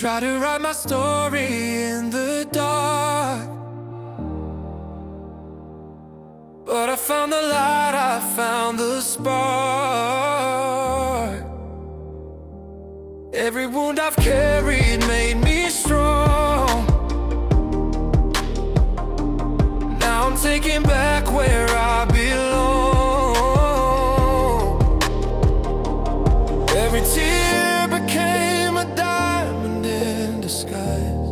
Try to write my story in the dark, but I found the light, I found the spark. Every wound I've carried made me strong. Now I'm taking back where I belong. Every tear became a diamond in disguise.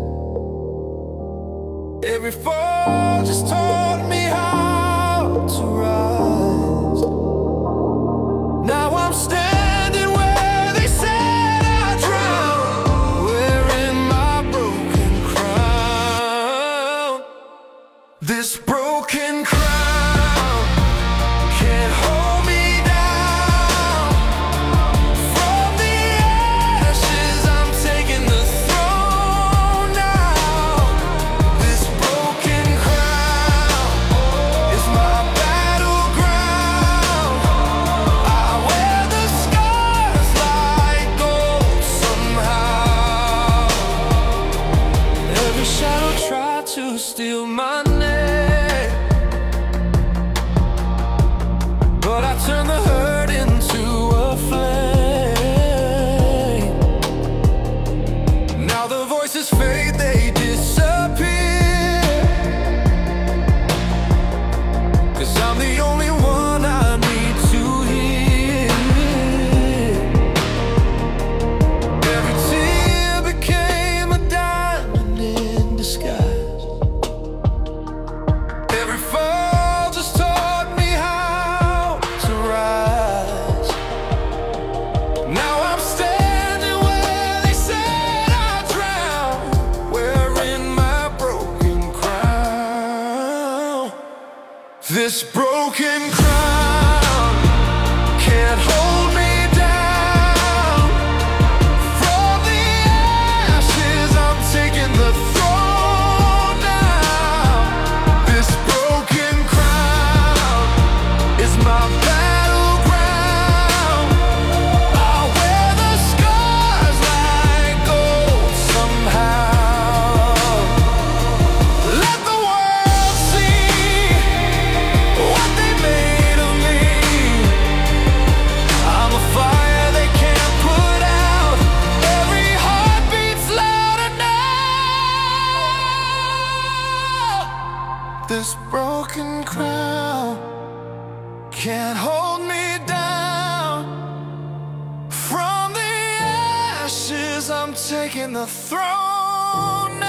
Every fall just taught me how to rise. Now I'm standing where they said I'd drown, wearing my broken crown. This broken crown can't hold me down. From the ashes I'm taking the throne now. This broken crown is my battleground. I wear the scars like gold somehow. Every shadow tried to steal my name, but I turned the hurt into a flame. Now the voices fade, they disappear, 'cause I'm the only one I need to hear. Every tear became a diamond in disguise. Every fall just taught me how to rise. Now I'm standing where they said I'd drown, wearing my broken crown. This broken crown can't hold me down. From the ashes I'm taking the throne now. This broken crown is my battleground. I wear the scars like gold somehow. Let the world see what they made of me. I'm a fire they can't put out. Every heart beats louder now. This broken crown can't hold me down. From the ashes I'm taking the throne now.